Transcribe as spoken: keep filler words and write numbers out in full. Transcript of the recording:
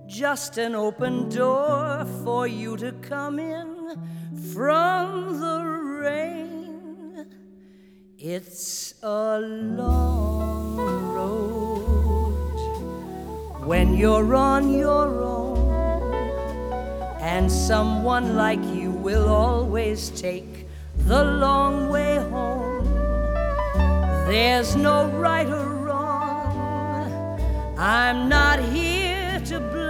just an open door for you to come in from the rain. It's a long road when you're on your own, and someone like you will always take the long way home. There's no right or wrong, I'm not here